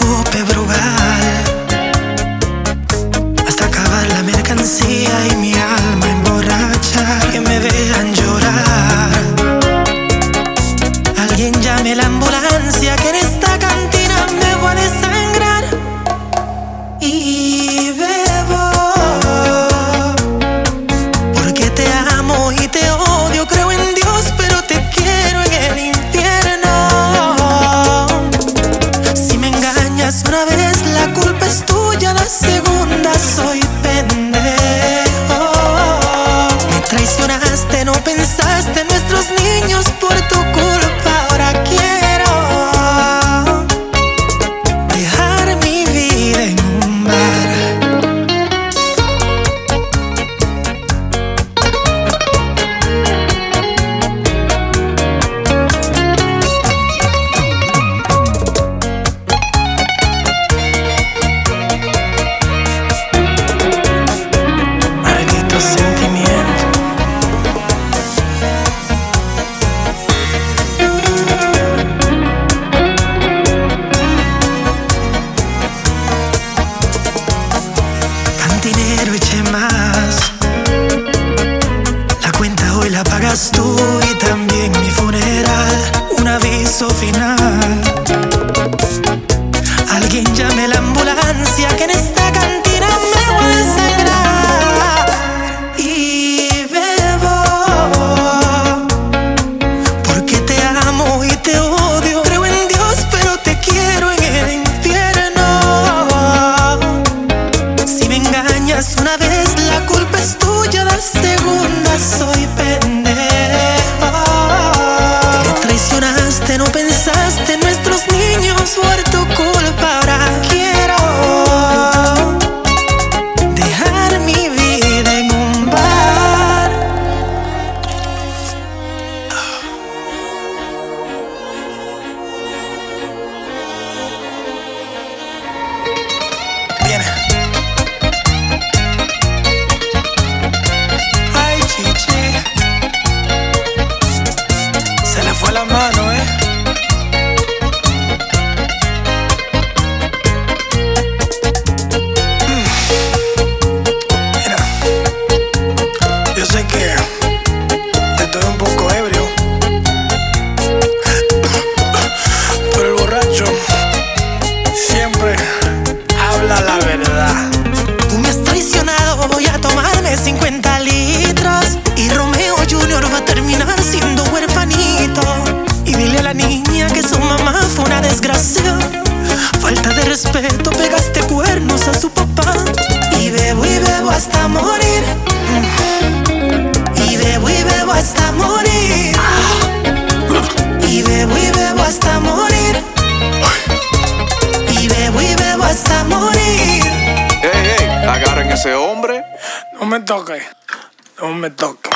cope brugal hasta acabar la mercancía y mi alma emborrachar. Que me vean llorar, alguien llame la ambulancia, que en esta cantina me voy a desangrar. Y bebo porque te amo y te odio. Creo en Dios pero te quiero en el infierno. Si me engañas una vez la culpa es tuya, la segunda soy pendejo. Me traicionaste, no pensaste en nuestros niños, por tu culpa ahora quiero dejar mi vida en un bar. Maldito sentimiento. Cantinero, eché más. La cuenta hoy la pagas tú y también mi funeral. Un aviso final. Alguien llame la ambulancia, que en esta cantina me voy a desangrar. Y bebo porque te amo y te odio. Creo en Dios pero te quiero en el infierno. Si me engañas una vez la culpa es tuya, la segunda soy pendejo. Me traicionaste, no pensaste en nuestros niños, por tu culpa ahora quiero dejar mi vida en un bar. Viene. Ay, chichi, se le fue la mano, Mira, yo sé que estoy un poco ebrio, pero el borracho siempre habla la verdad. Tú me has traicionado, voy a tomarme 50 litros y Romeo Jr. va a terminar siendo huerfanito. Y dile a la niña que su mamá fue una desgracia. Falta de respeto, pegaste cuernos a su papá. Y bebo hasta morir. Y bebo hasta morir. Y bebo hasta morir. Y bebo hasta morir. Ey, agarren ese hombre. No me toque, no me toque.